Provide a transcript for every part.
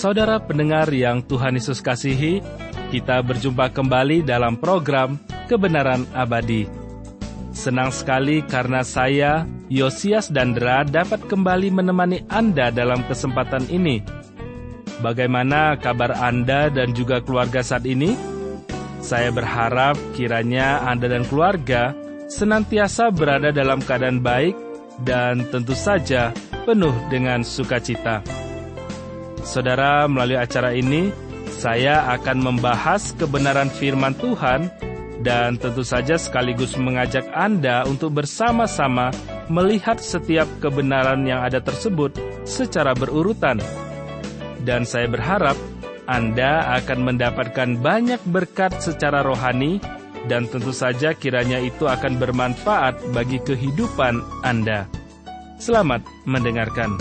Saudara pendengar yang Tuhan Yesus kasihi, kita berjumpa kembali dalam program Kebenaran Abadi. Senang sekali karena saya, Yosias Dandra, dapat kembali menemani Anda dalam kesempatan ini. Bagaimana kabar Anda dan juga keluarga saat ini? Saya berharap kiranya Anda dan keluarga senantiasa berada dalam keadaan baik dan tentu saja penuh dengan sukacita. Saudara, melalui acara ini, saya akan membahas kebenaran firman Tuhan dan tentu saja sekaligus mengajak Anda untuk bersama-sama melihat setiap kebenaran yang ada tersebut secara berurutan. Dan saya berharap Anda akan mendapatkan banyak berkat secara rohani dan tentu saja kiranya itu akan bermanfaat bagi kehidupan Anda. Selamat mendengarkan.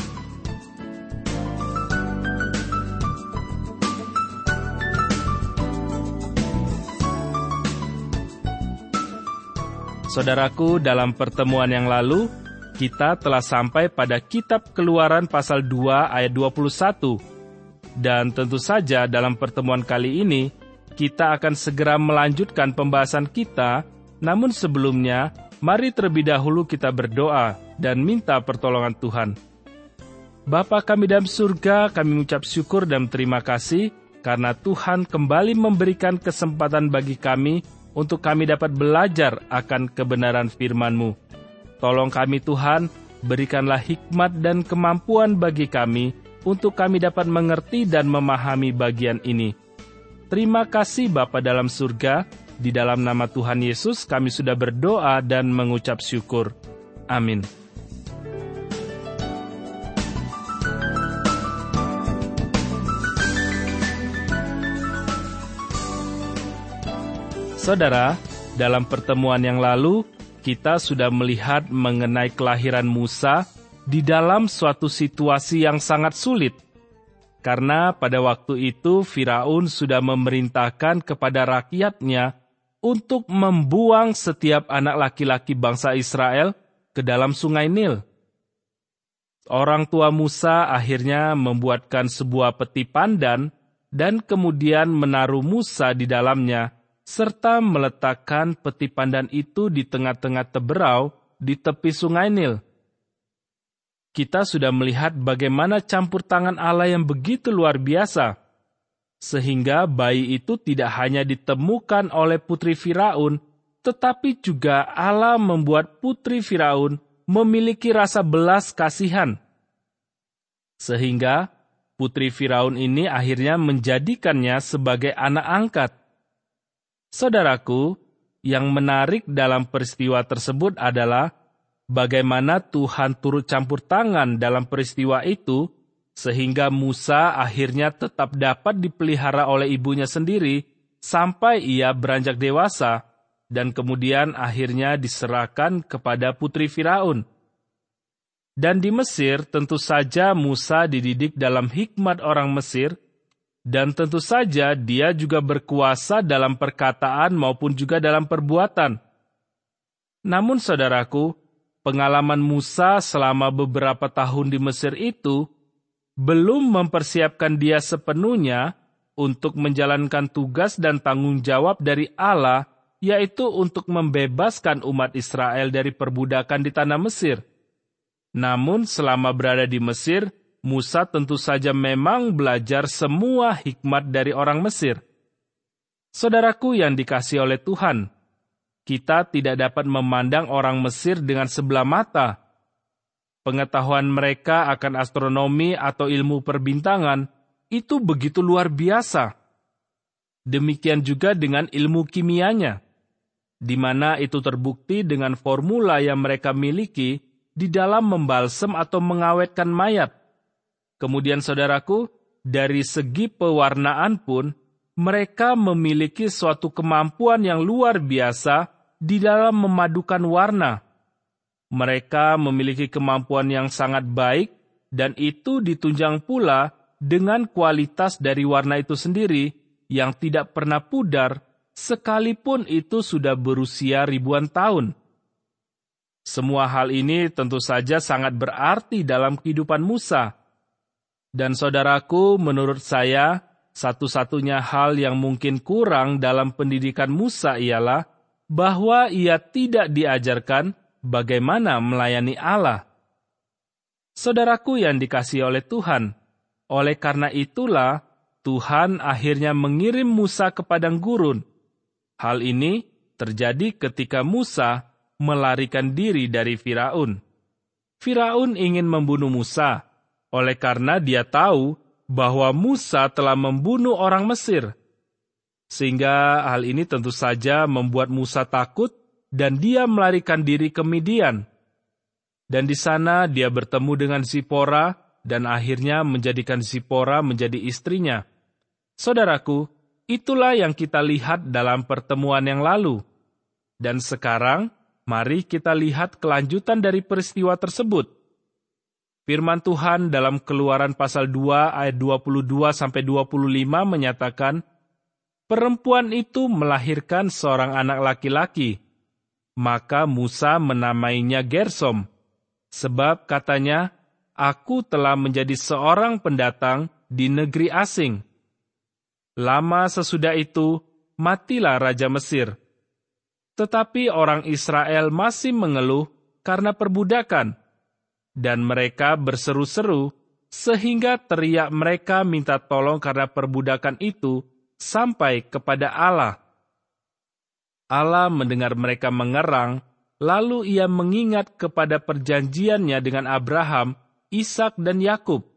Saudaraku, dalam pertemuan yang lalu, kita telah sampai pada kitab Keluaran pasal 2 ayat 21. Dan tentu saja dalam pertemuan kali ini, kita akan segera melanjutkan pembahasan kita, namun sebelumnya, mari terlebih dahulu kita berdoa dan minta pertolongan Tuhan. Bapa kami dalam surga, kami mengucap syukur dan terima kasih, karena Tuhan kembali memberikan kesempatan bagi kami untuk kami dapat belajar akan kebenaran firman-Mu. Tolong kami Tuhan, berikanlah hikmat dan kemampuan bagi kami, untuk kami dapat mengerti dan memahami bagian ini. Terima kasih Bapa dalam surga, di dalam nama Tuhan Yesus kami sudah berdoa dan mengucap syukur. Amin. Saudara, dalam pertemuan yang lalu, kita sudah melihat mengenai kelahiran Musa di dalam suatu situasi yang sangat sulit. Karena pada waktu itu Firaun sudah memerintahkan kepada rakyatnya untuk membuang setiap anak laki-laki bangsa Israel ke dalam sungai Nil. Orang tua Musa akhirnya membuatkan sebuah peti pandan dan kemudian menaruh Musa di dalamnya, serta meletakkan peti pandan itu di tengah-tengah teberau di tepi sungai Nil. Kita sudah melihat bagaimana campur tangan Allah yang begitu luar biasa, sehingga bayi itu tidak hanya ditemukan oleh putri Firaun, tetapi juga Allah membuat putri Firaun memiliki rasa belas kasihan. Sehingga putri Firaun ini akhirnya menjadikannya sebagai anak angkat. Saudaraku, yang menarik dalam peristiwa tersebut adalah bagaimana Tuhan turut campur tangan dalam peristiwa itu, sehingga Musa akhirnya tetap dapat dipelihara oleh ibunya sendiri sampai ia beranjak dewasa, dan kemudian akhirnya diserahkan kepada putri Firaun. Dan di Mesir tentu saja Musa dididik dalam hikmat orang Mesir, dan tentu saja dia juga berkuasa dalam perkataan maupun juga dalam perbuatan. Namun saudaraku, pengalaman Musa selama beberapa tahun di Mesir itu belum mempersiapkan dia sepenuhnya untuk menjalankan tugas dan tanggung jawab dari Allah, yaitu untuk membebaskan umat Israel dari perbudakan di tanah Mesir. Namun selama berada di Mesir, Musa tentu saja memang belajar semua hikmat dari orang Mesir. Saudaraku yang dikasihi oleh Tuhan, kita tidak dapat memandang orang Mesir dengan sebelah mata. Pengetahuan mereka akan astronomi atau ilmu perbintangan itu begitu luar biasa. Demikian juga dengan ilmu kimianya, di mana itu terbukti dengan formula yang mereka miliki di dalam membalsem atau mengawetkan mayat. Kemudian saudaraku, dari segi pewarnaan pun, mereka memiliki suatu kemampuan yang luar biasa di dalam memadukan warna. Mereka memiliki kemampuan yang sangat baik, dan itu ditunjang pula dengan kualitas dari warna itu sendiri yang tidak pernah pudar, sekalipun itu sudah berusia ribuan tahun. Semua hal ini tentu saja sangat berarti dalam kehidupan Musa. Dan saudaraku, menurut saya, satu-satunya hal yang mungkin kurang dalam pendidikan Musa ialah bahwa ia tidak diajarkan bagaimana melayani Allah. Saudaraku yang dikasihi oleh Tuhan, oleh karena itulah Tuhan akhirnya mengirim Musa ke padang gurun. Hal ini terjadi ketika Musa melarikan diri dari Firaun. Firaun ingin membunuh Musa, oleh karena dia tahu bahwa Musa telah membunuh orang Mesir. Sehingga hal ini tentu saja membuat Musa takut dan dia melarikan diri ke Midian. Dan di sana dia bertemu dengan Zipora dan akhirnya menjadikan Zipora menjadi istrinya. Saudaraku, itulah yang kita lihat dalam pertemuan yang lalu. Dan sekarang, mari kita lihat kelanjutan dari peristiwa tersebut. Firman Tuhan dalam Keluaran pasal 2 ayat 22-25 menyatakan, perempuan itu melahirkan seorang anak laki-laki. Maka Musa menamainya Gersom, sebab katanya, aku telah menjadi seorang pendatang di negeri asing. Lama sesudah itu, matilah Raja Mesir. Tetapi orang Israel masih mengeluh karena perbudakan, dan mereka berseru-seru, sehingga teriak mereka minta tolong karena perbudakan itu sampai kepada Allah. Allah mendengar mereka mengerang, lalu ia mengingat kepada perjanjiannya dengan Abraham, Ishak dan Yakub.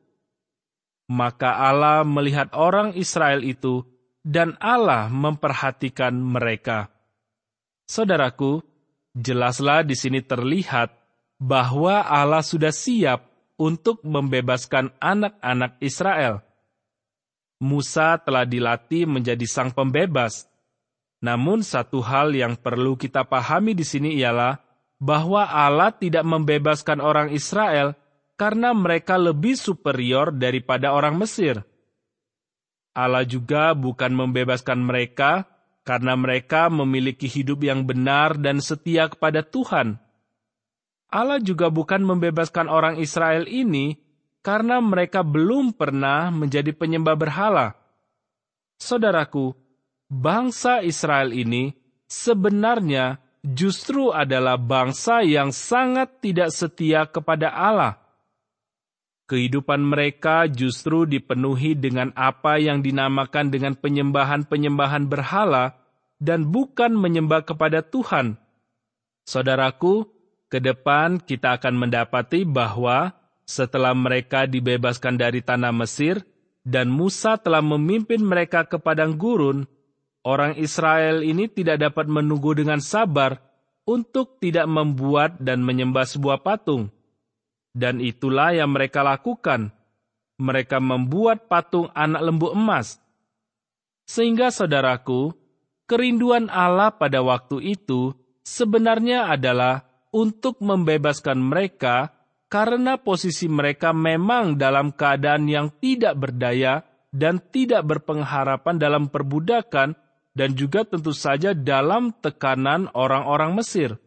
Maka Allah melihat orang Israel itu, dan Allah memperhatikan mereka. Saudaraku, jelaslah di sini terlihat bahwa Allah sudah siap untuk membebaskan anak-anak Israel. Musa telah dilatih menjadi sang pembebas. Namun satu hal yang perlu kita pahami di sini ialah bahwa Allah tidak membebaskan orang Israel karena mereka lebih superior daripada orang Mesir. Allah juga bukan membebaskan mereka karena mereka memiliki hidup yang benar dan setia kepada Tuhan. Allah juga bukan membebaskan orang Israel ini karena mereka belum pernah menjadi penyembah berhala. Saudaraku, bangsa Israel ini sebenarnya justru adalah bangsa yang sangat tidak setia kepada Allah. Kehidupan mereka justru dipenuhi dengan apa yang dinamakan dengan penyembahan-penyembahan berhala dan bukan menyembah kepada Tuhan. Saudaraku, ke depan kita akan mendapati bahwa setelah mereka dibebaskan dari tanah Mesir dan Musa telah memimpin mereka ke padang gurun, orang Israel ini tidak dapat menunggu dengan sabar untuk tidak membuat dan menyembah sebuah patung. Dan itulah yang mereka lakukan. Mereka membuat patung anak lembu emas. Sehingga saudaraku, kerinduan Allah pada waktu itu sebenarnya adalah untuk membebaskan mereka karena posisi mereka memang dalam keadaan yang tidak berdaya dan tidak berpengharapan dalam perbudakan dan juga tentu saja dalam tekanan orang-orang Mesir.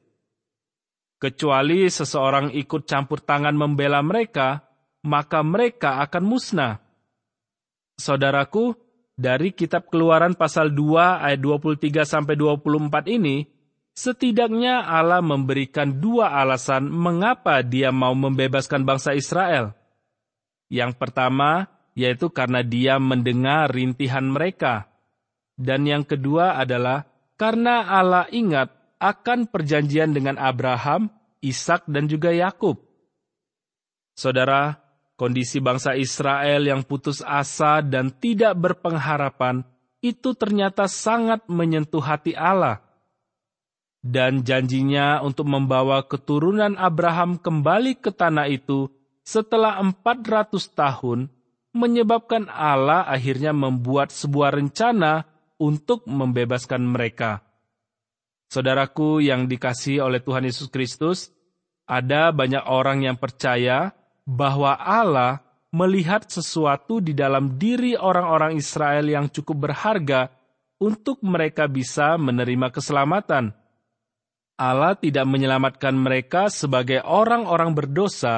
Kecuali seseorang ikut campur tangan membela mereka, maka mereka akan musnah. Saudaraku, dari kitab Keluaran pasal 2 ayat 23-24 ini, setidaknya Allah memberikan dua alasan mengapa dia mau membebaskan bangsa Israel. Yang pertama, yaitu karena dia mendengar rintihan mereka. Dan yang kedua adalah karena Allah ingat akan perjanjian dengan Abraham, Ishak dan juga Yakub. Saudara, kondisi bangsa Israel yang putus asa dan tidak berpengharapan itu ternyata sangat menyentuh hati Allah. Dan janjinya untuk membawa keturunan Abraham kembali ke tanah itu setelah 400 tahun menyebabkan Allah akhirnya membuat sebuah rencana untuk membebaskan mereka. Saudaraku yang dikasihi oleh Tuhan Yesus Kristus, ada banyak orang yang percaya bahwa Allah melihat sesuatu di dalam diri orang-orang Israel yang cukup berharga untuk mereka bisa menerima keselamatan. Allah tidak menyelamatkan mereka sebagai orang-orang berdosa,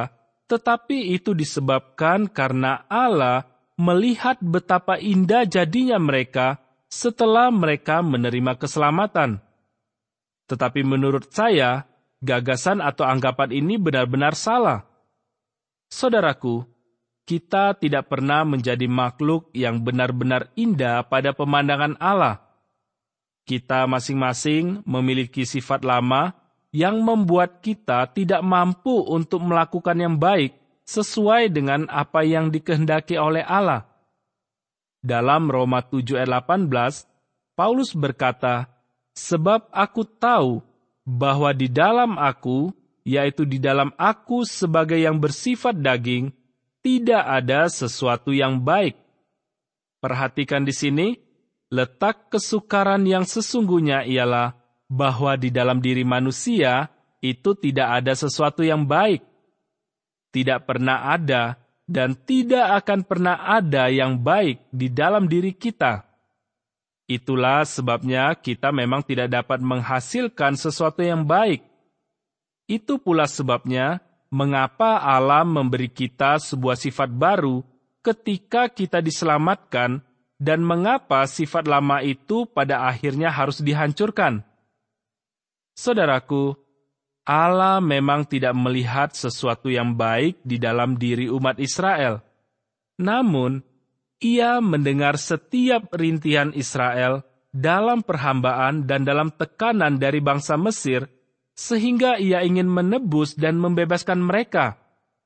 tetapi itu disebabkan karena Allah melihat betapa indah jadinya mereka setelah mereka menerima keselamatan. Tetapi menurut saya, gagasan atau anggapan ini benar-benar salah. Saudaraku, kita tidak pernah menjadi makhluk yang benar-benar indah pada pemandangan Allah. Kita masing-masing memiliki sifat lama yang membuat kita tidak mampu untuk melakukan yang baik sesuai dengan apa yang dikehendaki oleh Allah. Dalam Roma 7 ayat 18, Paulus berkata, "Sebab aku tahu bahwa di dalam aku, yaitu di dalam aku sebagai yang bersifat daging, tidak ada sesuatu yang baik." Perhatikan di sini, letak kesukaran yang sesungguhnya ialah bahwa di dalam diri manusia itu tidak ada sesuatu yang baik. Tidak pernah ada dan tidak akan pernah ada yang baik di dalam diri kita. Itulah sebabnya kita memang tidak dapat menghasilkan sesuatu yang baik. Itu pula sebabnya mengapa Allah memberi kita sebuah sifat baru ketika kita diselamatkan dan mengapa sifat lama itu pada akhirnya harus dihancurkan. Saudaraku, Allah memang tidak melihat sesuatu yang baik di dalam diri umat Israel. Namun, Ia mendengar setiap rintihan Israel dalam perhambaan dan dalam tekanan dari bangsa Mesir, sehingga Ia ingin menebus dan membebaskan mereka.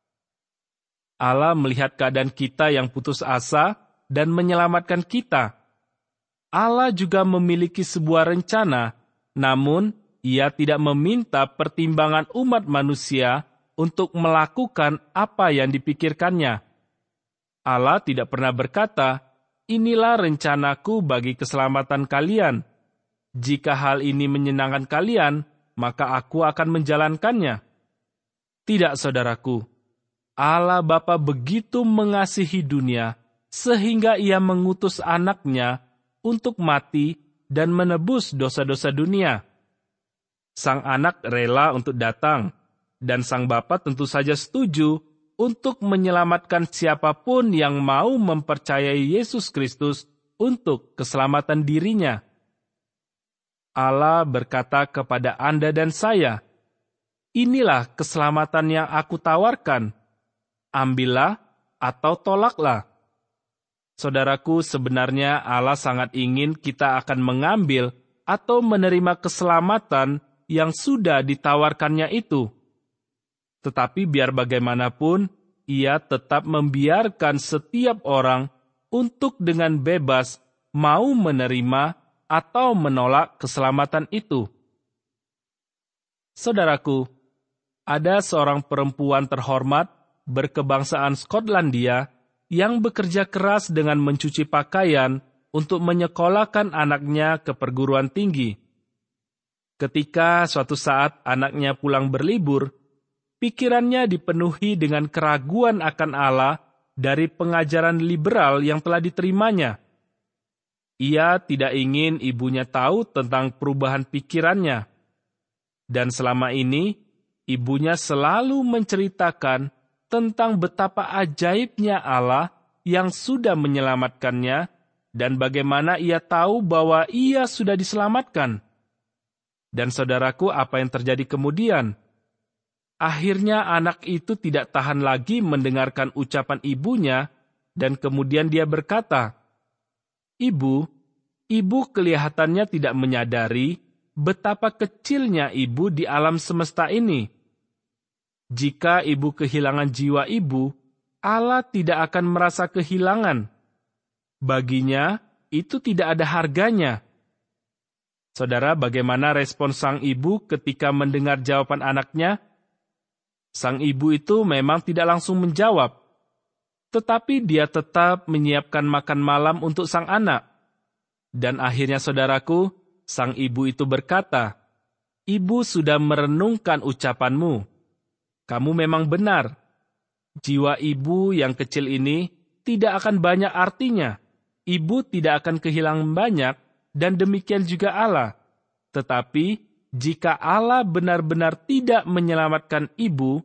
Allah melihat keadaan kita yang putus asa dan menyelamatkan kita. Allah juga memiliki sebuah rencana, namun Ia tidak meminta pertimbangan umat manusia untuk melakukan apa yang dipikirkannya. Allah tidak pernah berkata, "Inilah rencanaku bagi keselamatan kalian. Jika hal ini menyenangkan kalian, maka aku akan menjalankannya." Tidak, saudaraku. Allah Bapa begitu mengasihi dunia, sehingga Ia mengutus anaknya untuk mati dan menebus dosa-dosa dunia. Sang anak rela untuk datang, dan sang bapa tentu saja setuju untuk menyelamatkan siapapun yang mau mempercayai Yesus Kristus untuk keselamatan dirinya. Allah berkata kepada Anda dan saya, "Inilah keselamatan yang aku tawarkan. Ambillah atau tolaklah." Saudaraku, sebenarnya Allah sangat ingin kita akan mengambil atau menerima keselamatan yang sudah ditawarkannya itu. Tetapi biar bagaimanapun, Ia tetap membiarkan setiap orang untuk dengan bebas mau menerima atau menolak keselamatan itu. Saudaraku, ada seorang perempuan terhormat berkebangsaan Skotlandia yang bekerja keras dengan mencuci pakaian untuk menyekolahkan anaknya ke perguruan tinggi. Ketika suatu saat anaknya pulang berlibur, pikirannya dipenuhi dengan keraguan akan Allah dari pengajaran liberal yang telah diterimanya. Ia tidak ingin ibunya tahu tentang perubahan pikirannya. Dan selama ini, ibunya selalu menceritakan tentang betapa ajaibnya Allah yang sudah menyelamatkannya dan bagaimana ia tahu bahwa ia sudah diselamatkan. Dan saudaraku, apa yang terjadi kemudian? Akhirnya anak itu tidak tahan lagi mendengarkan ucapan ibunya, dan kemudian dia berkata, Ibu kelihatannya tidak menyadari betapa kecilnya ibu di alam semesta ini. Jika ibu kehilangan jiwa ibu, Allah tidak akan merasa kehilangan. Baginya, itu tidak ada harganya. Saudara, bagaimana respon sang ibu ketika mendengar jawaban anaknya? Sang ibu itu memang tidak langsung menjawab, tetapi dia tetap menyiapkan makan malam untuk sang anak. Dan akhirnya, saudaraku, sang ibu itu berkata, "Ibu sudah merenungkan ucapanmu. Kamu memang benar. Jiwa ibu yang kecil ini tidak akan banyak artinya. Ibu tidak akan kehilangan banyak, dan demikian juga Allah. Tetapi, jika Allah benar-benar tidak menyelamatkan ibu,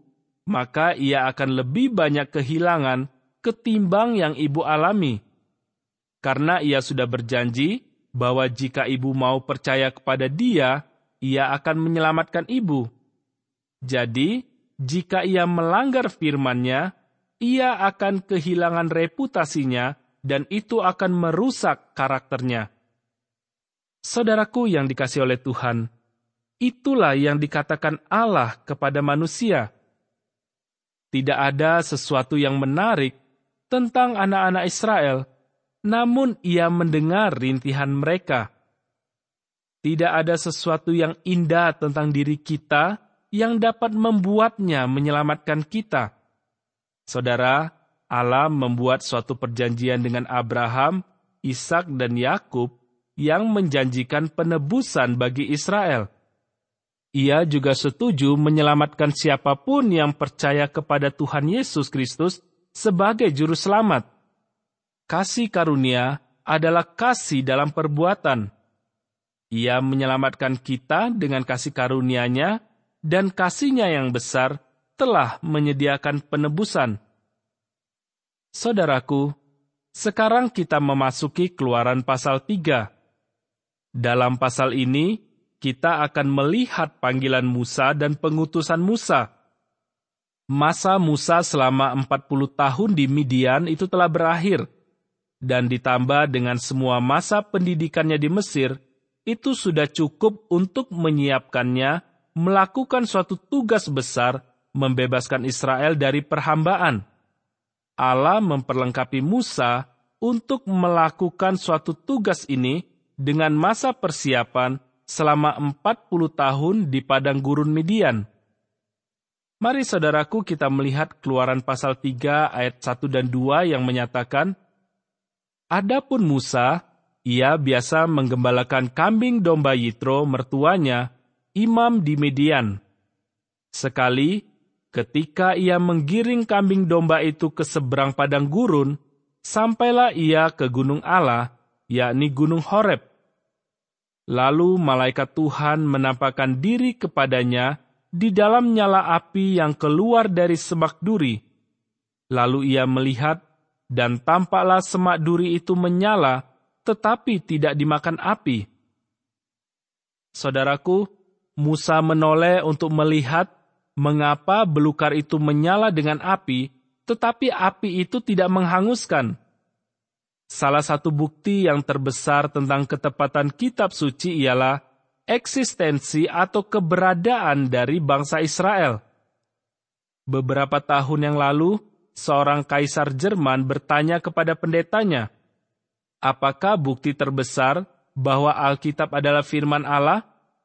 maka ia akan lebih banyak kehilangan ketimbang yang ibu alami. Karena ia sudah berjanji bahwa jika ibu mau percaya kepada dia, ia akan menyelamatkan ibu. Jadi, jika ia melanggar firman-Nya, ia akan kehilangan reputasinya dan itu akan merusak karakternya. Saudaraku yang dikasihi oleh Tuhan, itulah yang dikatakan Allah kepada manusia. Tidak ada sesuatu yang menarik tentang anak-anak Israel, namun ia mendengar rintihan mereka. Tidak ada sesuatu yang indah tentang diri kita yang dapat membuatnya menyelamatkan kita. Saudara, Allah membuat suatu perjanjian dengan Abraham, Ishak, dan Yakub yang menjanjikan penebusan bagi Israel. Ia juga setuju menyelamatkan siapapun yang percaya kepada Tuhan Yesus Kristus sebagai juru selamat. Kasih karunia adalah kasih dalam perbuatan. Ia menyelamatkan kita dengan kasih karunia-Nya, dan kasih-Nya yang besar telah menyediakan penebusan. Saudaraku, sekarang kita memasuki Keluaran pasal 3. Dalam pasal ini, kita akan melihat panggilan Musa dan pengutusan Musa. Masa Musa selama 40 tahun di Midian itu telah berakhir, dan ditambah dengan semua masa pendidikannya di Mesir, itu sudah cukup untuk menyiapkannya melakukan suatu tugas besar membebaskan Israel dari perhambaan. Allah memperlengkapi Musa untuk melakukan suatu tugas ini dengan masa persiapan selama 40 tahun di padang gurun Midian. Mari saudaraku kita melihat Keluaran pasal 3 ayat 1 dan 2 yang menyatakan, Adapun Musa, ia biasa menggembalakan kambing domba Yitro mertuanya, imam di Midian. Sekali, ketika ia menggiring kambing domba itu ke seberang padang gurun, sampailah ia ke gunung Allah, yakni gunung Horeb. Lalu malaikat Tuhan menampakkan diri kepadanya di dalam nyala api yang keluar dari semak duri. Lalu ia melihat, dan tampaklah semak duri itu menyala, tetapi tidak dimakan api. Saudaraku, Musa menoleh untuk melihat mengapa belukar itu menyala dengan api, tetapi api itu tidak menghanguskan. Salah satu bukti yang terbesar tentang ketepatan kitab suci ialah eksistensi atau keberadaan dari bangsa Israel. Beberapa tahun yang lalu, seorang kaisar Jerman bertanya kepada pendetanya, apakah bukti terbesar bahwa Alkitab adalah firman Allah?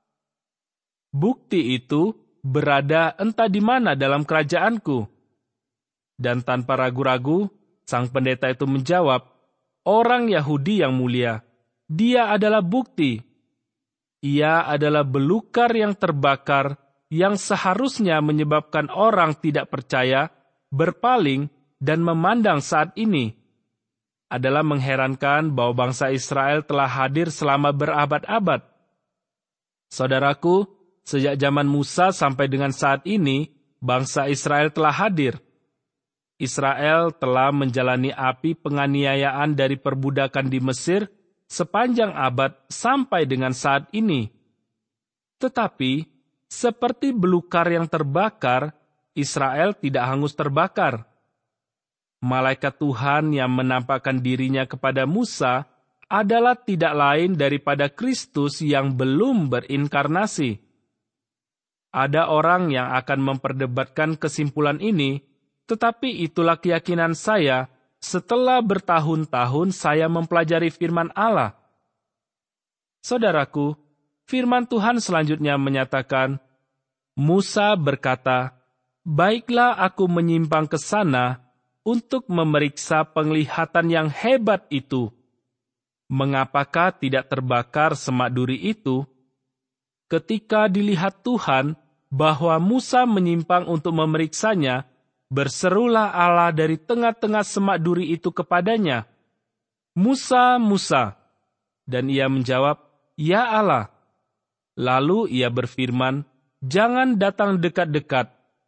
Bukti itu berada entah di mana dalam kerajaanku. Dan tanpa ragu-ragu, sang pendeta itu menjawab, orang Yahudi yang mulia, dia adalah bukti. Ia adalah belukar yang terbakar yang seharusnya menyebabkan orang tidak percaya, berpaling, dan memandang saat ini. Adalah mengherankan bahwa bangsa Israel telah hadir selama berabad-abad. Saudaraku, sejak zaman Musa sampai dengan saat ini, bangsa Israel telah hadir. Israel telah menjalani api penganiayaan dari perbudakan di Mesir sepanjang abad sampai dengan saat ini. Tetapi, seperti belukar yang terbakar, Israel tidak hangus terbakar. Malaikat Tuhan yang menampakkan dirinya kepada Musa adalah tidak lain daripada Kristus yang belum berinkarnasi. Ada orang yang akan memperdebatkan kesimpulan ini, tetapi itulah keyakinan saya setelah bertahun-tahun saya mempelajari firman Allah. Saudaraku, firman Tuhan selanjutnya menyatakan, Musa berkata, baiklah aku menyimpang ke sana untuk memeriksa penglihatan yang hebat itu. Mengapakah tidak terbakar semak duri itu? Ketika dilihat Tuhan bahwa Musa menyimpang untuk memeriksanya, berserulah Allah dari tengah-tengah semak duri itu kepadanya, Musa, Musa. Dan ia menjawab, Ya Allah. Lalu ia berfirman, jangan datang dekat-dekat.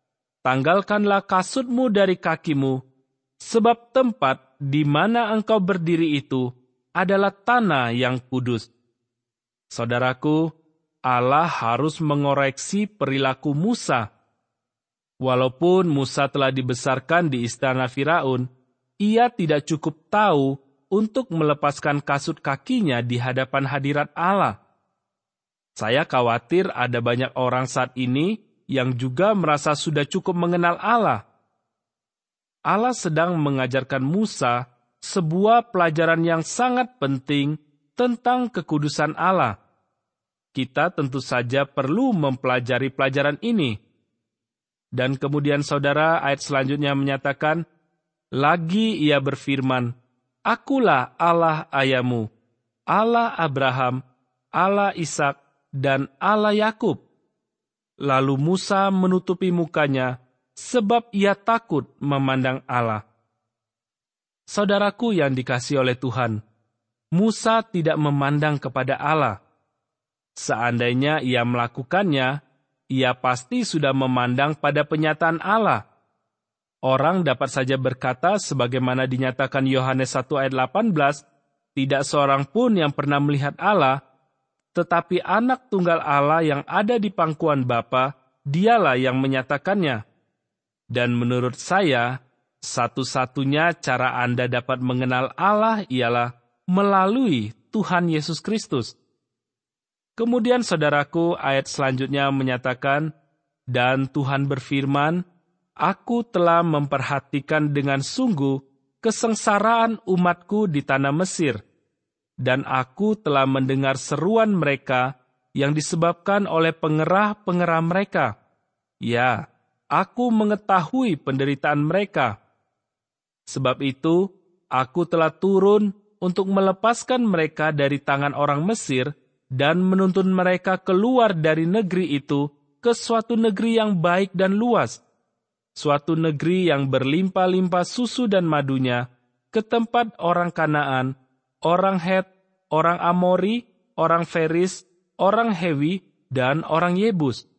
tanggalkanlah kasutmu dari kakimu, sebab tempat di mana engkau berdiri itu adalah tanah yang kudus. Saudaraku, Allah harus mengoreksi perilaku Musa. Walaupun Musa telah dibesarkan di istana Firaun, ia tidak cukup tahu untuk melepaskan kasut kakinya di hadapan hadirat Allah. Saya khawatir ada banyak orang saat ini yang juga merasa sudah cukup mengenal Allah. Allah sedang mengajarkan Musa sebuah pelajaran yang sangat penting tentang kekudusan Allah. Kita tentu saja perlu mempelajari pelajaran ini. Dan kemudian saudara, ayat selanjutnya menyatakan, lagi ia berfirman, Akulah Allah ayahmu, Allah Abraham, Allah Ishak, dan Allah Yakub. Lalu Musa menutupi mukanya, sebab ia takut memandang Allah. Saudaraku yang dikasihi oleh Tuhan, Musa tidak memandang kepada Allah. Seandainya ia melakukannya, ia pasti sudah memandang pada penyataan Allah. Orang dapat saja berkata sebagaimana dinyatakan Yohanes 1 ayat 18, tidak seorang pun yang pernah melihat Allah, tetapi anak tunggal Allah yang ada di pangkuan Bapa, dialah yang menyatakannya. Dan menurut saya, satu-satunya cara Anda dapat mengenal Allah ialah melalui Tuhan Yesus Kristus. Kemudian saudaraku, ayat selanjutnya menyatakan, dan Tuhan berfirman, Aku telah memperhatikan dengan sungguh kesengsaraan umatku di tanah Mesir, dan aku telah mendengar seruan mereka yang disebabkan oleh pengerah-pengerah mereka. Ya, aku mengetahui penderitaan mereka. Sebab itu, aku telah turun untuk melepaskan mereka dari tangan orang Mesir dan menuntun mereka keluar dari negeri itu ke suatu negeri yang baik dan luas, suatu negeri yang berlimpah-limpah susu dan madunya, ke tempat orang Kanaan, orang Het, orang Amori, orang Feris, orang Hewi, dan orang Yebus.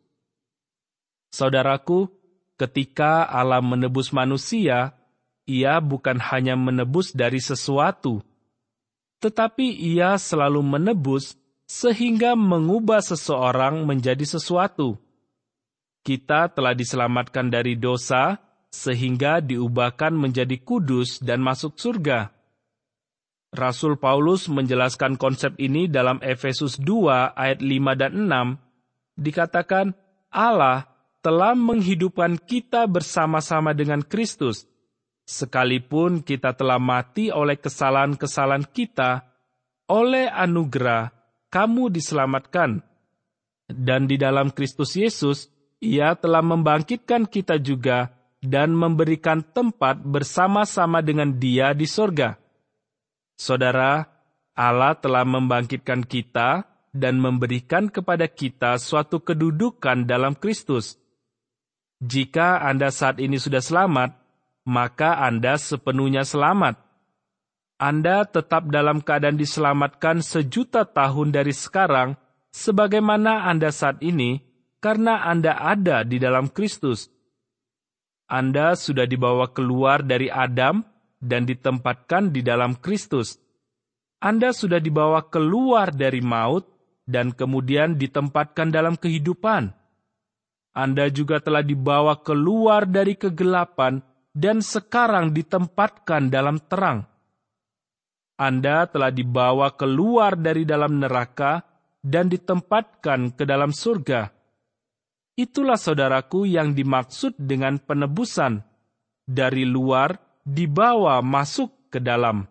Saudaraku, ketika Allah menebus manusia, Ia bukan hanya menebus dari sesuatu, tetapi Ia selalu menebus sehingga mengubah seseorang menjadi sesuatu. Kita telah diselamatkan dari dosa, sehingga diubahkan menjadi kudus dan masuk surga. Rasul Paulus menjelaskan konsep ini dalam Efesus 2 ayat 5 dan 6, dikatakan, Allah telah menghidupkan kita bersama-sama dengan Kristus, sekalipun kita telah mati oleh kesalahan-kesalahan kita, oleh anugerah, kamu diselamatkan. Dan di dalam Kristus Yesus, Ia telah membangkitkan kita juga dan memberikan tempat bersama-sama dengan Dia di sorga. Saudara, Allah telah membangkitkan kita dan memberikan kepada kita suatu kedudukan dalam Kristus. Jika Anda saat ini sudah selamat, maka Anda sepenuhnya selamat. Anda tetap dalam keadaan diselamatkan 1.000.000 tahun dari sekarang, sebagaimana Anda saat ini, karena Anda ada di dalam Kristus. Anda sudah dibawa keluar dari Adam dan ditempatkan di dalam Kristus. Anda sudah dibawa keluar dari maut dan kemudian ditempatkan dalam kehidupan. Anda juga telah dibawa keluar dari kegelapan dan sekarang ditempatkan dalam terang. Anda telah dibawa keluar dari dalam neraka dan ditempatkan ke dalam surga. Itulah saudaraku yang dimaksud dengan penebusan. Dari luar dibawa masuk ke dalam.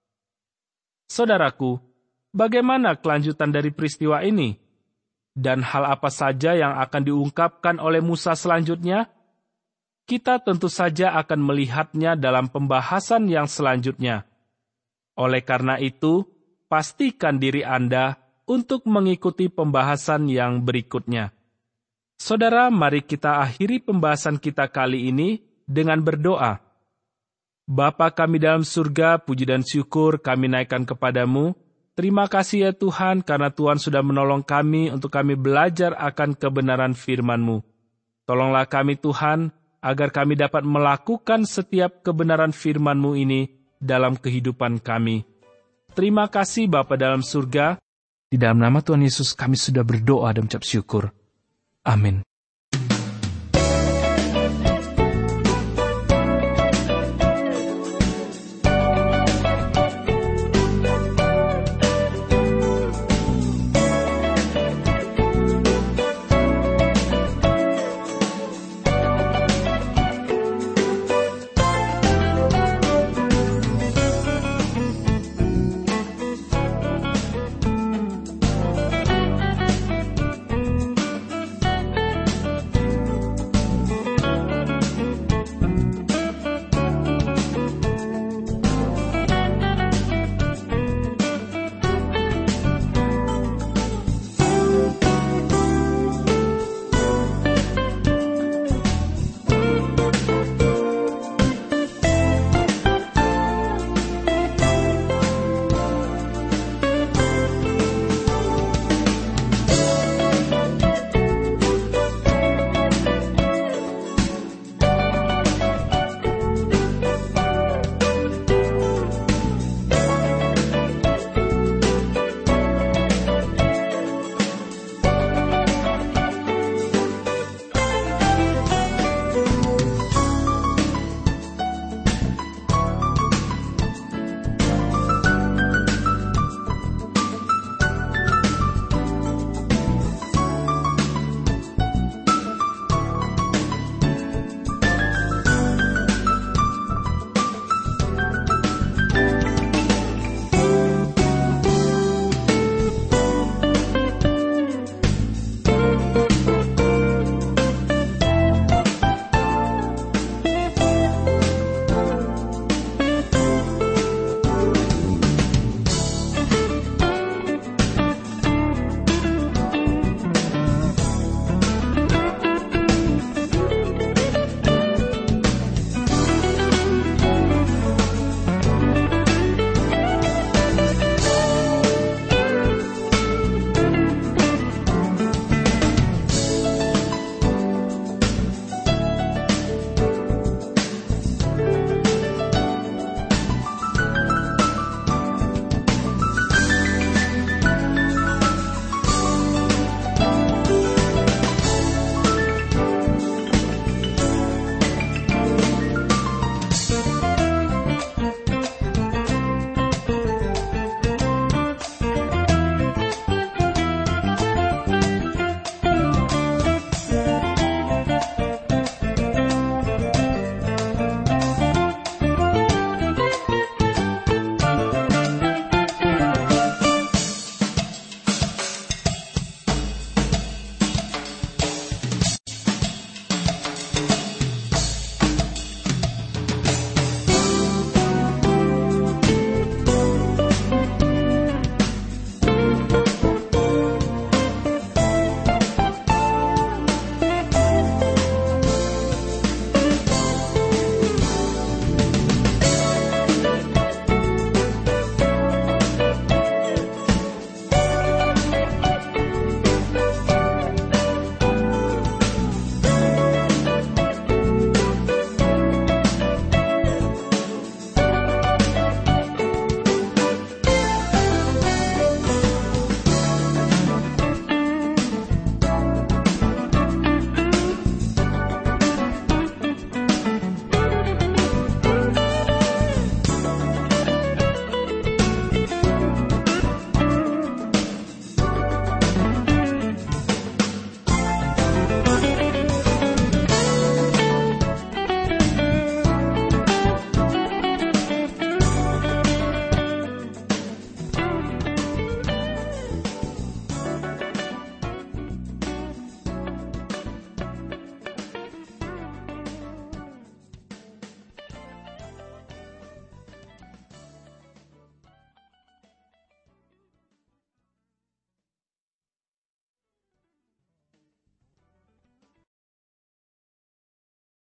Saudaraku, bagaimana kelanjutan dari peristiwa ini? Dan hal apa saja yang akan diungkapkan oleh Musa selanjutnya? Kita tentu saja akan melihatnya dalam pembahasan yang selanjutnya. Oleh karena itu, pastikan diri Anda untuk mengikuti pembahasan yang berikutnya. Saudara, mari kita akhiri pembahasan kita kali ini dengan berdoa. Bapa kami dalam surga, puji dan syukur kami naikkan kepadamu. Terima kasih ya Tuhan, karena Tuhan sudah menolong kami untuk kami belajar akan kebenaran firman-Mu. Tolonglah kami Tuhan, agar kami dapat melakukan setiap kebenaran firman-Mu ini dalam kehidupan kami. Terima kasih Bapa dalam surga. Di dalam nama Tuhan Yesus kami sudah berdoa dan mengucap syukur. Amin.